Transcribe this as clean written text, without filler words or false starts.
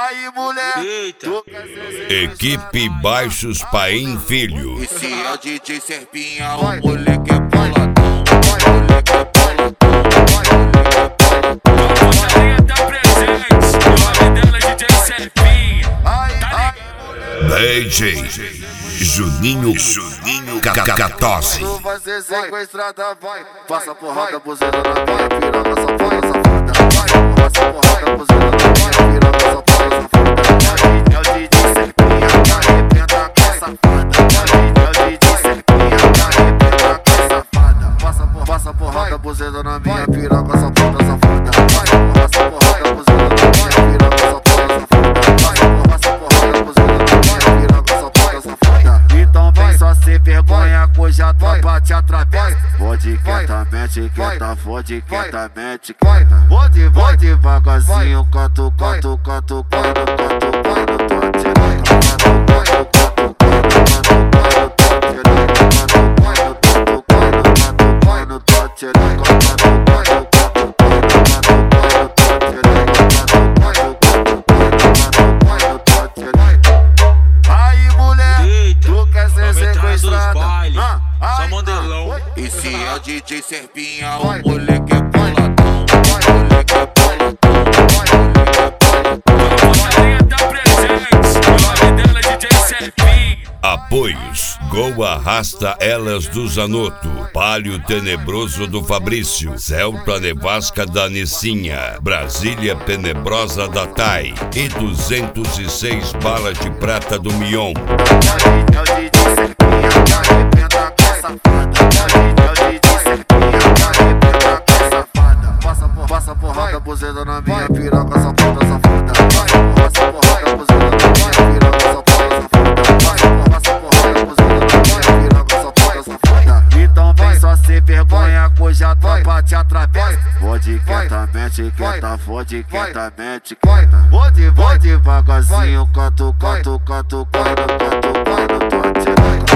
Aí, mulher, Equipe Baixos Paim Filho. esse é o DJ Serpinha, o moleque é boladão. Moleque é boladão. Gostaria da presente, o nome dela é DJ Serpinha. DJ Juninho Cacatose. Tu vai ser sequestrada, vai. Passa porrada, buzina na minha piroca, safada, safada. Vai, passa porrada, buzina na minha piroca, safada, safada. É o DJ Serpinha, que arrebenta com essa safada. É o DJ Serpinha, que arrebenta com essa safada. Passa porrada, buzina na minha piroca, safada, safada. Vai, passa porrada, buzina na minha piroca, safada, safada. Passa porrada, buzina na minha piroca, safada, safada. Então vem só sem vergonha, cuja a tropa te atravessa. Vou de quietamente, vou de quietamente, vou devagarzinho, canto, aí, mulher, tu quer ser sequestrada? Só modelão. Esse é o DJ Serpinha, o moleque é boladão. Moleque é boladão. Gostaria da presente, o nome dela é DJ Serpinha. Apoios: Gol Arrasta Elas do Zanotto, Palio Tenebroso do Fabrício, Celta Nevasca da Nissinha, Brasília Tenebrosa da Tai e 206 Balas de Prata do Mion. É o DJ Serpinha, que arrebenta com essa safada. É o DJ Serpinha, que arrebenta com essa safada. Passa porrada, buzina na minha piroca, safada, safada. Passa porrada, buzina na minha piroca, safada, safada. Passa porrada, buzina na minha piroca, safada, safada. Então vem só sem vergonha, cuja a tropa te atravessa. Vou de quietamente, vou devagarzinho, canto,